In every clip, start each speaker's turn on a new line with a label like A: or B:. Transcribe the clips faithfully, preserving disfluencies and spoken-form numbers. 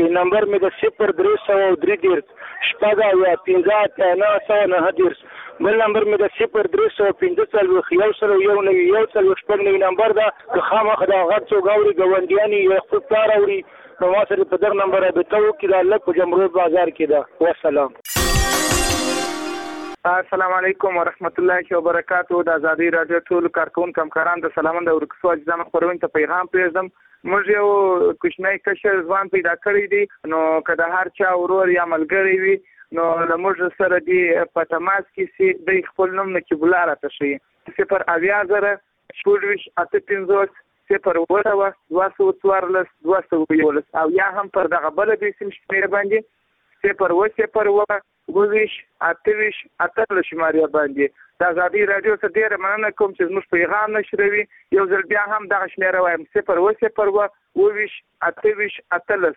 A: کې نمبر مې د صفر درې سوه او درې دېرش شپږ اویا پنځه اتیا نهه سوه نهه دېرش. بل نمبر مې د صفر درې سوه پنځه څلوېښت یو سل یو نوي یو څلوېښت شپږ نوي نمبر ده. که خامخا دا غږ څوک اوري ګاونډیان یې یا خپل پلار اوري نو ما سره په دغه نمبر رابطه وکړي. دا لږ په جمهوریت بازار کې ده. والسلام.
B: السلام علیکم ورحمت الله وبرکاتہ. د ازادي رادیو ټول کارکونکو همکاران د سلامند او ورکسو اجزام خبرونه ته پیغام پرېږدم. موږ یو کوچنی کشر ځوان پیدا کړی دی، نو که د هر چا ورور یا ملګری وي نو له موږ سره دی په تماس کې سي د خپل نوم نقیب الله راته ښیي. صفر اویا زره شپږ ویشت اته پنځوس صفر اوه سوه دوه سوه څوارلس دوه سوه یولس او یا هم پر دغه بله بېسیم شمېره باندې صفر اوه صفر اوه اوه ویشت اته ویشت اتلس شمارې باندې. د ازادي راډیو څخه ډېره مننه کوم چې زموږ پیغام نشروي. یو ځل بیا هم دغه شمېره وایم صفر اوه صفر اوه اوه ویشت اته ویشت اتلس.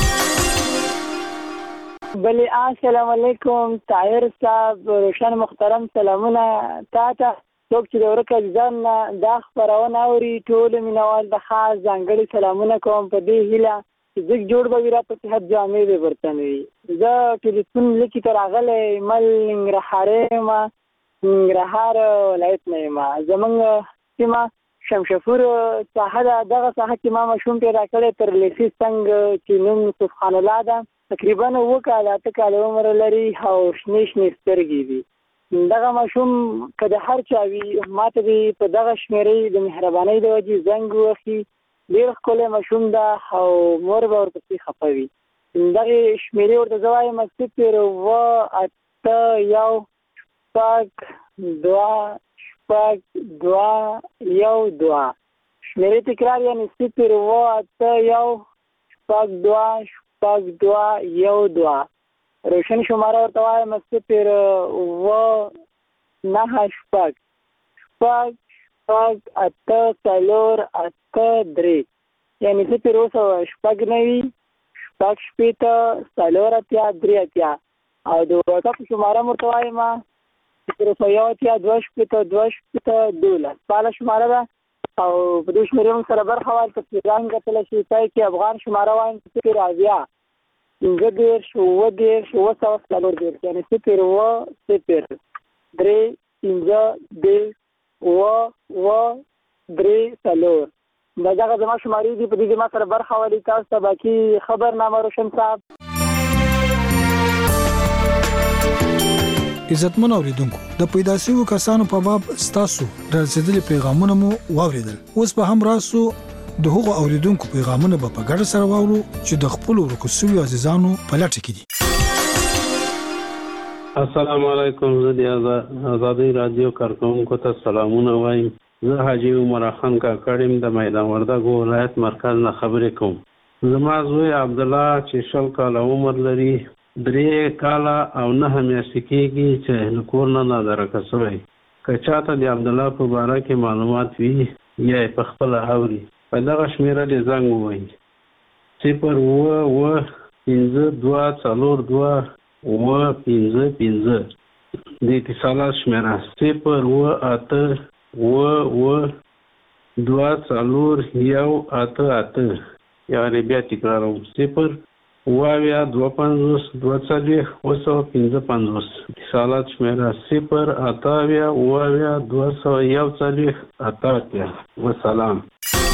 C: بلی السلام علیکم طاهر صاحب، روشن محترم سلامونه تا ته. څوک چې د ورک عزیزان نه دا خپرونه اوري ټول مینوال د خاص ځانګړي سلامونه کوم په دې هیله چې زه جوړ به وي راته صحت جامې به ورته نه وي. زه ټلیفون لیکي ته راغلی مل ننګرهاری یم، ننګرهار ولایت نه یم. زمونږ سیمه شمشپور ساحه ده. دغه ساحه کې ما ماشوم پیدا کړی تر لیسي څنګ چې نوم یوسف خان الله ده. تقریبا اووه کاله اته کاله عمر لري او شنې شنې سترګې دي. دغه ماشوم که د هر چا وي ما ته دې په دغه شمېرې د مهربانۍ د وجې زنګ ووهي. ډېر ښکلی ماشوم ده او مور به ورپسې خفه وي. دغې شمېرې ورته زه وایم صفر اووه اته یو شپږ دوه شپږ دوه یو دوه. شمېرې تکرار یعنې صفر اووه اته یو شپږ دوه شپږ دوه یو دوه. روشن شماره ورته وایم صفر اووه نهه شپږ شپږ شپږ اته څلور اته درې یعنې صفر اوه سوه شپږ نوي شپږ شپېته څلور اتیا درې اتیا. او د واټساپ شماره م ورته وایم صفر سوه یو اتیا دوه شپېته دوه شپېته دولس. فعاله شماره ده او په دې شمېرې موږ سره برخه واخلئ. په پیغام کتلی شي پای کې افغان شماره وایم صفر اویا پنځه دېرش اووه دېرش اووه سوه څلور دېرش یعنې صفر اووه صفر درې پنځه دېرش اووه اووه درې څلور. دا دغه زما شمارې دي، په دې کې ما سره برخه واخلئ. تاسو ته باقي خبرنامه روشن صاحب.
D: عزتمن اوریدونکو، د پیدا شویو کسانو په باب ستاسو رسیدلي پیغامونه مو واوریدل. اوس به هم راسو د هغو اوریدونکو پیغامونه به په ګډه سره واورو چې د خپلو ورکو شویو عزیزانو په لټه کې دي.
E: السلام علیکم. زه د ازادي رادیو کارکونکو ته سلامونه وایم. زه حاجي عمر خان کاکړ یم د میدان وردګو ولایت مرکز نه خبرې کوم. زما زوی عبدالله چې شل کاله عمر لري، درې کاله او نهه میاشتې کېږي چې له کور نه نادرکه شوی. که چاته د عبدالله په باره کې معلومات وي یا یې په خپله اوري په دغه شمېره دې زنګ ووهي صفر اووه اووه پنځه دوه څلور دوه اووه پنځه پنځه. د اتصالات شمېره صفر اووه اته اووه اووه دوه څلور یو اته اته. یعنې بیا تکراروم صفر اووه اویا دوه پنځوس دوه څلوېښت اووه سوه پنځه پنځوس. اتصالات شمېره صفر اته اویا اووه اویا دوه سوه یو څلوېښت اته اتیا. وسلام.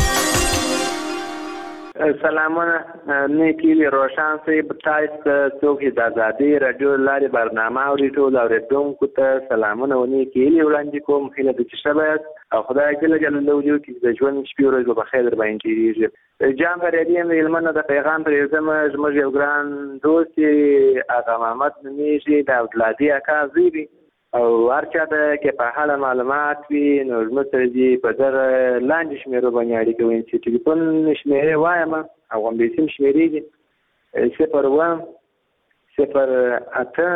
F: سلامونه. نیکی وی روشن صاحب، تاسو څوک د ازادي رادیو لارې برنامه اوري ټول اوریدونکو ته سلامونه و نیکی وی وړاندې کوم. هیله ده چې ښه باید او خدای جل جلاله وجود کې د ژوند شپې ورځې په خیر در باندې تېرېږي. جان فریدي یم هلمند د پیغام پرېږدم. زموږ یو ګران دوست آقا محمد نومیږي، د اولادي اکا زوی دی او هر چا ته کې په حاله معلومات وي نو زموږ سره دي په دغه لاندې شمېرو باندې اړیکه ونیسي. ټلیفون شمېرې وایم او همداسې شمېرې دي صفر اووه صفر اته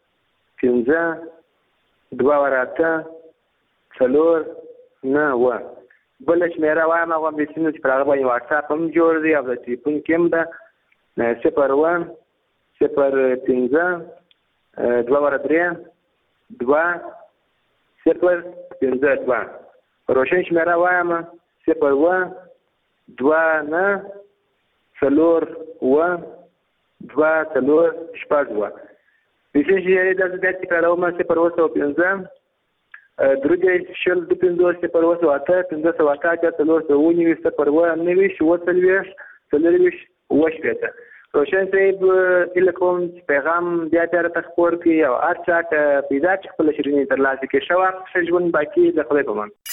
F: پنځه دوه ور اته څلور نه اووه. بله شمېره وایم هغه همداسې نو چې پر هغه باندې واټساپ هم جوړ دی او د ټلیفون کې هم ده صفر اووه صفر پنځه دوه ور درې دوه صفر پنځه دوه. روشن شمېره وایم صفر اووه دوه نه څلور اووه دوه څلور شپږ دوه ویشتې شمېرې داسې بیا تکراروم صفر اوه سوه پنځه درې دېرش شل دوه پنځوس صفر اوه سوه اته پنځه سوه اته اتیا څلور سوه اووه نوي صفر اوه نوي اووه څلوېښت څلورویشت اووه شپېته روشن صاحب هیله کوم چې پیغام بیا بیا راته خپور کړي او هر چا ته پیدا چې خپله شیریني ترلاسه کړي ښه وخت ښه ژوند باقي د خدای په امان.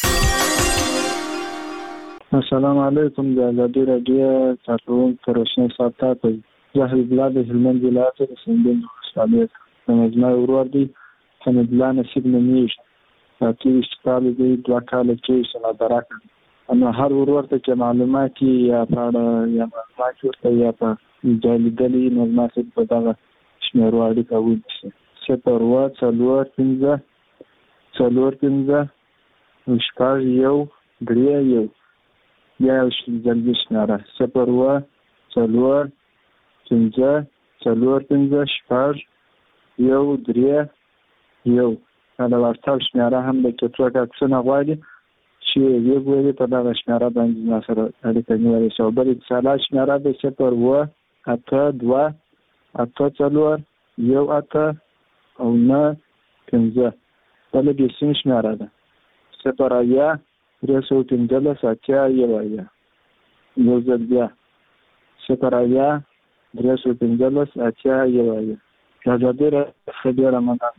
G: السلام علیکم د ازادي راډیو کارکوونکي روشن صاحب ته زه حبیب الله د هلمند ولایت د سنګین ولسوالۍ څخه زما ورور دی حمید الله نصیب نومیږي اته ویشت کاله دی دوه کاله کېږي چې نادره کړي نو هر ورور ته چې معلومات یا په اړه یا معلومات ورته یا په دا لیدلي نو زما صاحب په دغه شمېرو اړیکه ونیسي صفر اوه څلور پنځه څلور پنځه شپږ یو درې یو یا یو ځلګي شمېره صفر اوه څلور پنځه څلور پنځه شپږ یو درې یو دا د واتساپ شمېره هم ده که څوک عکسونه غواړي چې ویې ګوري په دغه شمېره باندې زما سره اړیکه نیولی شي او بل اتصالات شمېره ده صفر اوه اته دوه اته څلور یو اته او نه پنځه بله د سیم شمېره ده صفر اویا درې سوه پنځلس اتیا یو اویا یو ځل بیا صفر اویا درې سوه پنځلس اتیا یو اویا دا ډېره ښه ډېره مننه.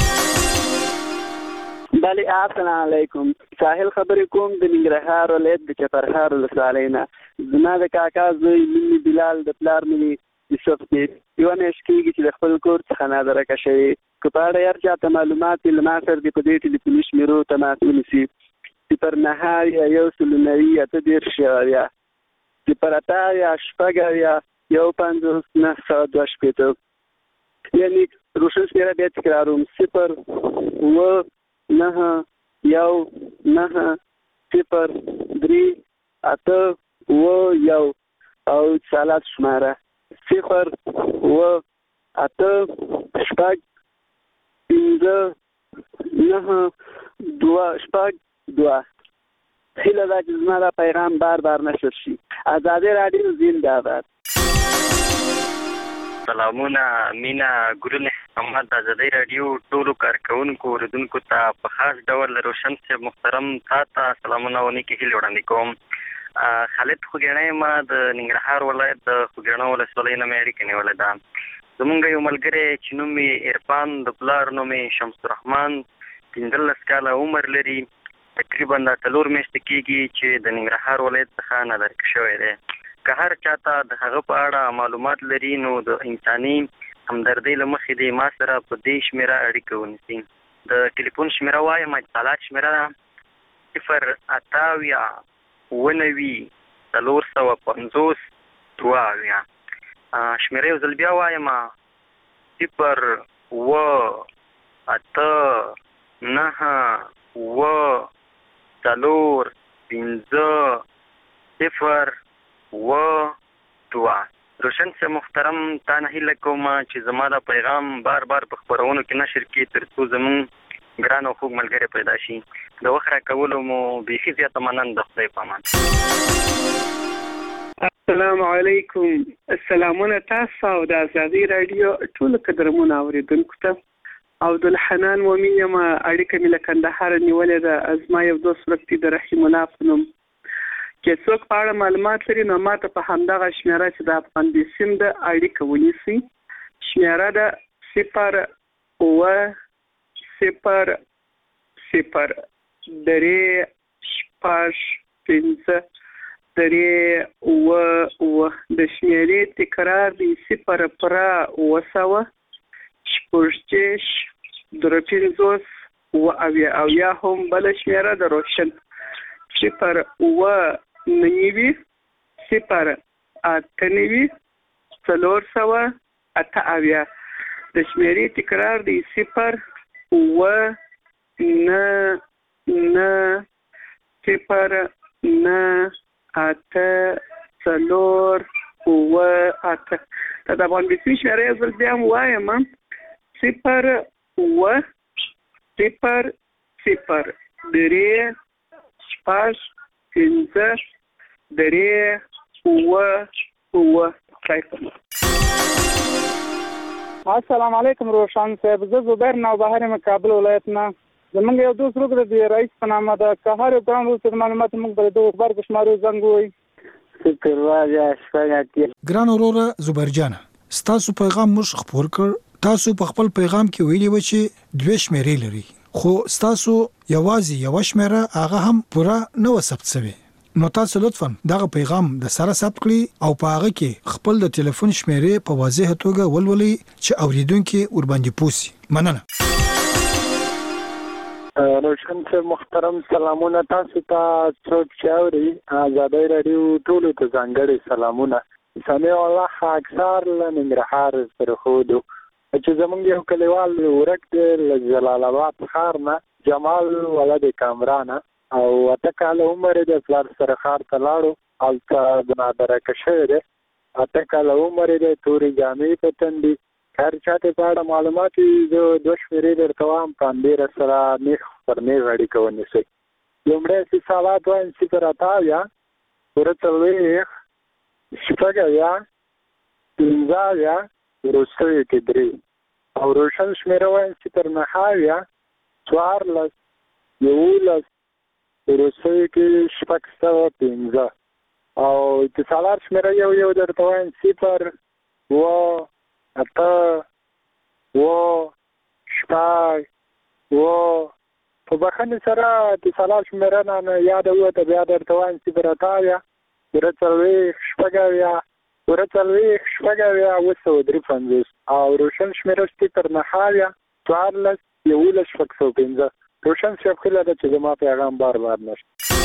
C: بله السلام علیکم ساحل خبرې کوم د ننګرهار ولایت د چپرهار ولسوالۍ نه زما د کاکا زوی مینې بلال د پلار مینې یوسف دی یوه میاشت کېږي چې د خپل کور څخه نادرکه شوی که په اړه هر چاته معلومات وي له ما سره دې په دې ټلیفوني شمېرو تماس ونیسي صفر نهه یا یو سل نوي اته دېرش یو اویا صفر اته یا شپږ اویا یو پنځوس نهه سوه دوه شپېته یعنې روشن شمېره بیا تکراروم صفر اوه نهه یو نهه صفر درې اته اوه یو او اتصالات شماره صفر اوه اته شپږ پنځه نهه دوه شپږ دوه هیله ده چې زما دا پیغام بار بار نشر شي. ازادي راډیو زنده‌باد.
H: سلامونه مینا ګلونه محمد د ازادي راډیو ټولو کارکونکو اوریدونکو ته په خاص ډول روشن صاحب محترم تا ته سلامونه ونیکې هیلې وړاندې کوم. خالد خوږیاڼی ما د ننګرهار ولایت د خوږیاڼو ولسوالۍ نه مې اړیکه نیولې ده. زمونږ یو ملګری چې نوم یې عرفان د پلار نوم یې شمس الرحمن پنځلس کاله عمر لري تقریبا دا څلور میاشتې کېږي چې د ننګرهار ولایت څخه نادرکه شوی دی. که هر چاته د هغه په اړه معلومات لري نو د انساني همدردۍ له مخې دې ما سره په دې شمېره اړیکه ونیسي. د ټلیفون شمېره وایم اتصالات شمېره ده صفر اته اویا اووه نوي څلور سوه پنځوس دوه اویا شمېره یو ځل بیا وایم صفر اووه اته نهه اووه څلور پنځه صفر اووه دوه. روشن صاحب محترم تا نه هیله کوم چې زما دا پیغام بار بار په خپرونو کې نشر کړي تر څو زموږ ګران او خوږ ملګری پیدا شي. د وخت راکولو مو بیخي زیاته مننه د خدای په امان.
B: السلام علیکم سلامونه تاسو او د ازادي راډیو ټولو قدرمنو اوریدونکو ته عبدالحنان مومن یم اړیکه مې له کندهار نیولې ده. زما یو دوست ورک دی د رحیم الله په نوم که څوک په اړه معلومات لري نو ما ته په همدغه شمېره چې د افغان بیسیم ده اړیکه ونیسي. شمېره ده صفر اووه صفر صفر درې شپږ پنځه درې اووه اووه د شمېرې تکرار دی صفر پره اووه سوه شپږ دېرش درې پنځوس اووه اویا او یا هم بله شمېره د روشن صفر اووه نوي صفر اته نوي څلور سوه اته اویا د شمېرې تکرار دی صفر اووه نه نه صفر نه اته څلور اووه اته دا د افغان بیسیم شمېره یو ځل بیا هم وایم صفر اووه صفر صفر درې شپږ پنځه درې اووه اووه. السلام علیکم روشن صاحب، زه زبیر نوبهار یم کابل ولایت نه. زمونږ یو دوست روغ د رئیس په نامه ده، که هر یو ګران روز معلومات موږ به د اخبار په شمارو زنګ ووایي.
C: صفر واجه شپږ اتیا.
D: ګران وروره زبیر جانه، ستاسو پیغام موږ خپور کړ. تاسو په خپل پیغام کې ویلي و چې دوه شمیرې لري، خو ستاسو یوازې یو شمیره هغه هم پوره نه و ثبت شوی. نو تاسو لطفاً دغه پیغام د سره ثبت کړئ او په هغه کې خپل د ټلیفون شمیرې په واضح توګه ولولئ چې اوریدونکو ورباندې پوسی. مننه.
G: روشن صاحب محترم سلامونه تاسو ته. څوک چې اوري آزادۍ رادیو ټولو ته ځانګړي سلامونه. سمع الله اکثر له ننګرهار سره خودو چې زمونږ یو کلیوال ورک دی له جلال آباد ښار نه، جمال ولد کامران، او اته کاله عمر یې د پلار سره ښار ته لاړو، هلته د نادرکه شوی دی. اته کاله عمر یې دی، تورې جامې په تن دي. هر چاته په اړه معلومات زه دوه شمېرې درته وایم، په همدې سره نیغ پر نیغ اړیکه ونیسئ. لومړی اتصالات وایم صفر اته اویا پوره څلوېښت شپږ اویا پنځه اویا وروستیو کې درې، او روشن شمېره وایم صفر نهه اویا څوارلس یولس وروستیو کې شپږ سوه پنځه، او اتصالات شمېره یو یو درته وایم صفر اووه اته اووه شپږ اووه. په بښنې سره اتصالات شمېره نه یاده ووته، بیا درته وایم صفر اته اویا پوره څلوېښت شپږ اویا پوره څلوېښت شپږ اویا اوه سوه درې پنځوس، او روشن شمېره صفر نهه اویا څوارلس یولس شپږ سوه پنځه. روشن صاحب خیله ده چې زما پیغام بار بار نشته.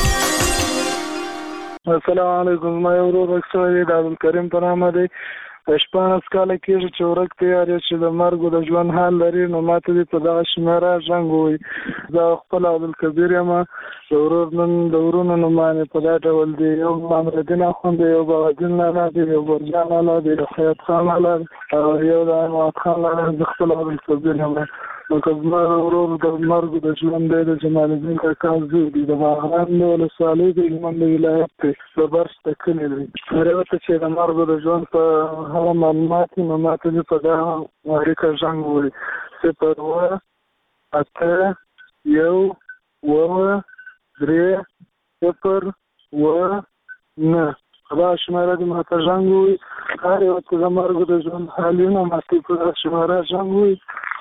B: السلام علیکم، زما یو ورور اکثر د عبدالکریم په نامه دی. شپاړس کاله کېږي چې ورک تیار یې چې د مرګ د ژوند حال لري، نو ما ته دې په دغه شمېره زنګ ووایي. زه خپل عبدالکبیر یم، د ورور نن د ورونو نومان یې په دا ډول دي، یو امرالدین اخوند دی، یو بغدین لالا دی، یو برجان لالا دی، یو خیاط خان لالا دی، او یو د اماد خان لالا دی. زه خپل عبدالکبیر یم. نو که زما د ورور د مرګ د ژوند دی د جمال الدین کاکا زوی دی، د باغران د ولسوالۍ د هلمند ولایت دی، د برس د کلي دی. هر یو ته چې د مرګ د ژوند په هغه معلومات وي، نو ما ته دې په دغه اړیکه زنګ ووایي. صفر اووه اته یو اووه درې صفر اووه نه. په دغه شمېره دې ما ته زنګ ووایي. هر یو ته د مرګ د ژوند حال وي، نو ما ته په دغه شمېره زنګ ووایي.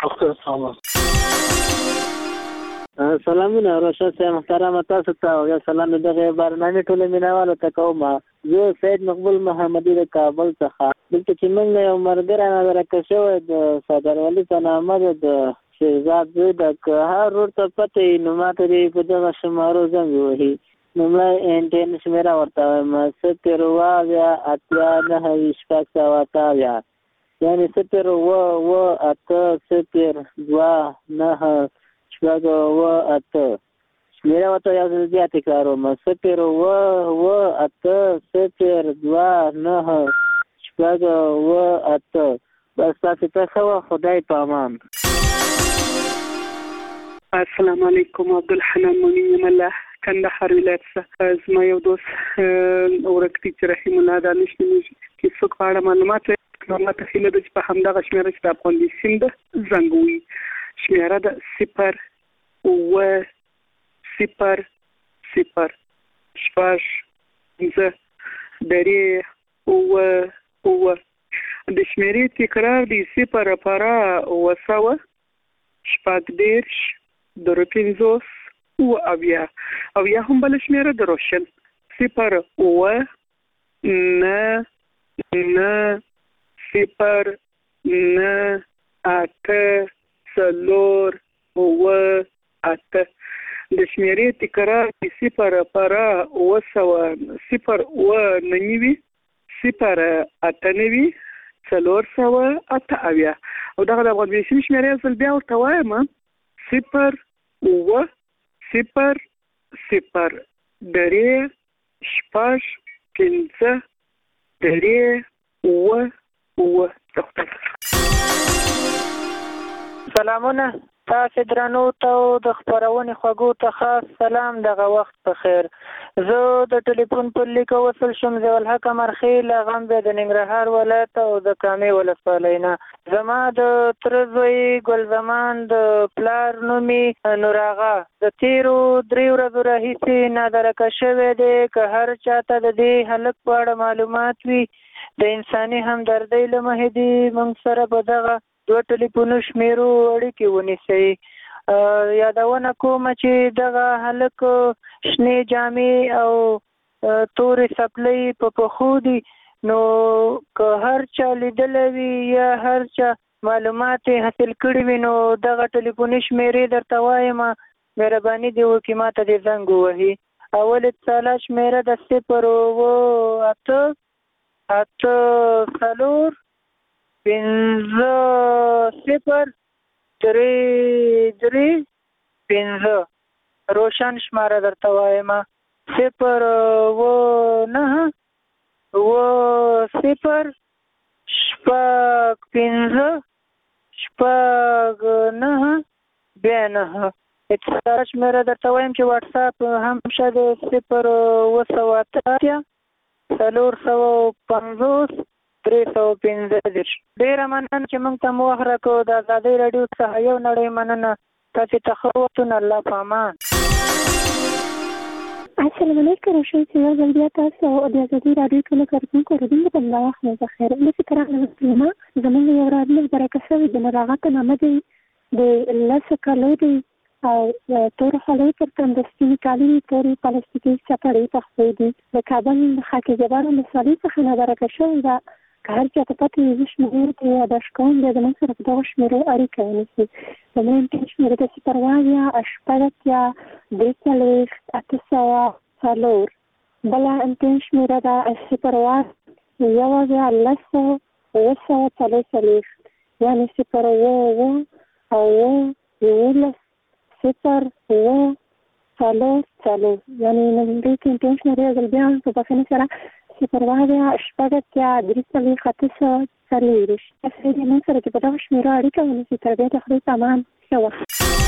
C: سلامونه روشن صاحب محترم، تاسو ته او یا سلام دغه برنامه ټول مینوالو ته کوم. زه سید مقبول محمدي د کابل څخه. دلته چې موږ یو مرګره نادرکه شوی د صدروالي په نامه د شهزاد زوی د که هر ورته پته وي، نو ما ته دې په دغه شمارو زنګ ووهي. لومړی انټین شمېره ورته وایم صفر اووه اویا اتیا نهه ویشت شپږ سوه اته اویا، یعنې صفر اووه اووه اته صفر دوه نهه شپږ اووه اته. شمېره ورته یو ځل بیا تکراروم صفر اووه اووه اته صفر دوه نهه شپږ اووه اته. بس تاسو ته ښه وه، خدای په امان.
I: السلام علیکم، عبدالحنان مؤمن یم الله کندهار ولایت څخه. زما یو دوست ورک دی چې رحیم الله دانش نومیږي، چې څوک په اړه معلومات لري نو ما ته هیله ده چې په همدغه شمېره چې د افغان سیم ده زنګ ووایي. شمېره ده صفر اووه صفر صفر شپږ پنځه درې اووه اووه. د شمېرې تکرار دی صفر پاره اووه سوه شپږ دېرش درې پنځوس اووه اویا. اویا هم بله شمېره د روشن صفر اووه نه نه صفر نه اته څلور اووه اته. د شمېرې تکرار د صفر پاره اووه سوه صفر اووه نه نوي صفر اته نوي څلور سوه اته اویا. او دغه د افغان سیم شمېره یو ځل بیا ورته وایم صفر اووه صفر صفر درې شپږ پنځه درې اووه اووه.
C: سلامونه تاسو درنو ته د خبرونې خوږو ته خاص سلام دغه وخت په خیر. زه د ټلیفون پر لیکو وصل شم ضیاء الحق مرخیل غمبه د ننګرهار ولایت او د کامې ولسوالۍ نه. زما د تر زوی ګل زمان د پلار نومي نور آغا د تیرو درې ورځو راهیسې نادرکه شوی دی. که هر چاته د دې هلک په اړه معلومات وي د انساني همدردۍ له مخې دې موږ سره په دغه دوه ټلیفونو شمیرو اړیکې ونیسئ. یادونه کومه چې دغه هلک شنې جامې او تورې څپلۍ په پښو دي، نو که هر چا لیدلی وي یا هر چا معلومات یې حاصل کړي وي نو دغه ټلیفوني شمیرې درته وایم، مهرباني دې وکړي ما ته دې زنګ ووهي. اول اتصاله شمیره د صفر اوه اته اته څلور پنځه صفر درې درې پنځه روشن شماره درته وایم، صفر اوه نهه اوه صفر شپږ پنځه شپږ نهه بیا نهه. اتصال شماره درته وایم چې واټساپ هم شته د صفر اوه سوه اتیا څلور سوه پنځوس درې سوه پنځه دېرش. ډېره مننه چې موږ ته مو وخت راکړو. د ازادۍ راډیو څخه یو نړۍ مننه. تاسې ته ښه وختونه. الله په امان.
J: السلام علیکم. روشن چې یو ځل بیا تاسو د ازادۍ راډیو ټولو کارکونکو اورېدونکو ته همدا وخت مو بخیر. داسې که راغله مسلمه زموږ یو راډیو برکه شوی د نور آغا په نامه دی، د لسو کالو دی او تورو خولۍ پر تنده سپینې کالي دي، تورې پلاستیکي چپړې پخې دي. د کابل خاکي جبار ولسوالۍ څخه نابرکه شوې ده. که هر چا ته پته وي زه شمېرو ته یاداشت کوم، بیا زموږ سره په دغو شمېرو اړیکه ونیسي. لومړی امتحان شمېره د صفر اوه اویا شپږ اتیا درې څلوېښت اته سوه څلور. بله امتحان شمېره ده صفر اوه یو اویا لس سوه اوه سوه څلور څلوېښت، یعنې صفر اوه اوه اوه یولس صفر اوه څلور څلور. یعنې نوموړي کې امتحان شمېرې یو ځل بیا هم په بښنې سره صفر اوه اویا شپږ اتیا درې څلوېښت اته سوه څلوېښت. تاسو دې موږ سره چې په دغو شمېرو اړیکه ونیسئ. تر بیا د خدای په امان. ښه وخت.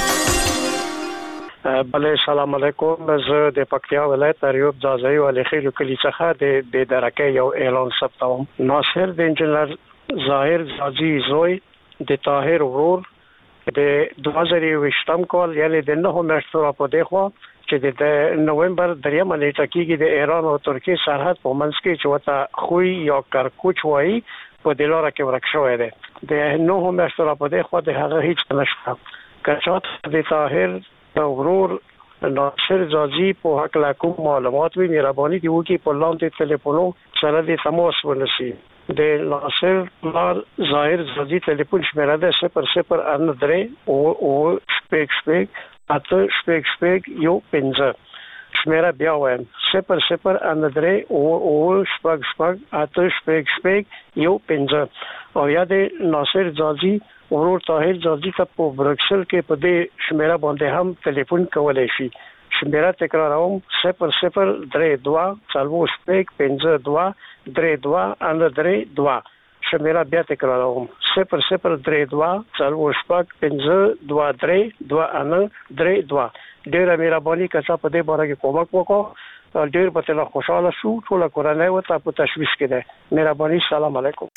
K: بله سلام علیکم. زه د پکتیا ولایت ایوب ځاځي ولیخیلو کلي څخه د د درکه یو اعلان ثبتوم. ناصر د انجنیر ظاهر ځاځي زوی د طاهر ورور د دوه زره یوویشتم کال یعنی د نهو میاشتو را په دې خوا چې د نومبر دریمه نیټه کېږي د ایران او ترکیې سرحد په منځ کې چې ورته خوی یا کرکوچ وایي په دې لاره کې ورک شوی دی. د نهو میاشتو را په دې خوا د هغه هیڅ نشته. که چاته د طاهر د ورور ناصر ځاځي په هکله کوم معلومات وي مهرباني دې وکړي په لاندې ټلیفونو سره دې تماس ونیسي. د ناصر پلار ظاهر ځاځي ټلیفون شمېره ده صفر صفر اته درې اوه اوه شپږ شپږ اته شپږ شپږ یو پنځه. شمېره بیا وایم صفر صفر اته درې اوه اوه شپږ شپږ اته شپږ شپږ یو پنځه. او یا د ناصر ځاځي ورور طاهر ځاځي ته په برکسل کې په دې شمېره باندې هم ټلیفون کولی شي. شمېره تکراروم صفر صفر درې دوه څلور شپږ پنځه دوه درې دوه اته درې دوه. شمېره بیا تکراروم صفر صفر درې دوه څلور شپږ پنځه دوه درې دوه اته درې دوه. ډېره مهرباني که څه په دې باره کې کومک وکړو ډېر به ترې خوشحاله شو. ټوله کورنۍ ورته په تشویش کې ده. مهرباني. سلام علیکم.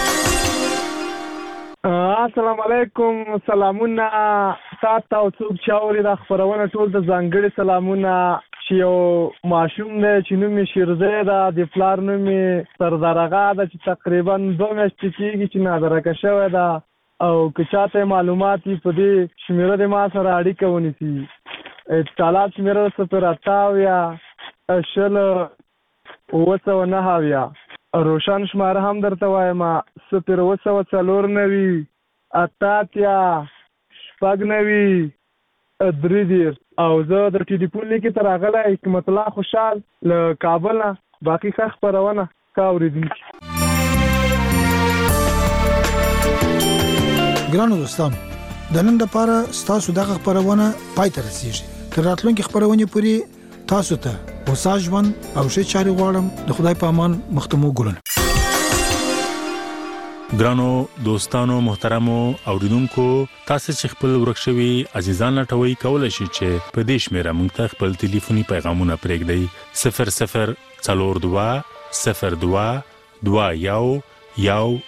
L: السلام علیکم. سلامونه تاسو او څوک چې اوري دا خبرونه ټول د ځانګړي سلامونه چې یو ماشوم دی چې نوم یې شیرزی ده، د پلار نوم یې سردار آغا ده چې تقریبا دوه میاشتې کېږي چې نادرکه شوی ده. او که چاته معلومات وي په دې شمېره د ما سره اړیکه ونیسي. اتصالات شمېره صفر اته اویا شل اوه سوه نهه اویا. روشن شماره هم درته وایم صفر اوه سوه څلور نوي اته اتیا شپږ نوي درې دېرش. او زه د ټلیفون لیکې ته راغلی حکمت الله خوشحال له کابل نه. باقي ښه خپرونه ښه اورېدونکي.
D: ګرانو دوستانو د نن لپاره ستاسو دغه خبرونه پای ته رسیږي. تر راتلونکي خبرونې پورې تاسو ته اوسه ژوند او ښه چارې غواړم. د خدای په امان. مختمو ګلونه.
M: ګرانو دوستانو محترمو اوریدونکو تاسو چې خپل ورکشوي عزیزان لټوي کولای شئ چې په دې شمیره موږ ته خپل ټلیفوني پیغامونه پرېږدئ صفر صفر څلور دوه صفر دوه دوه یو یو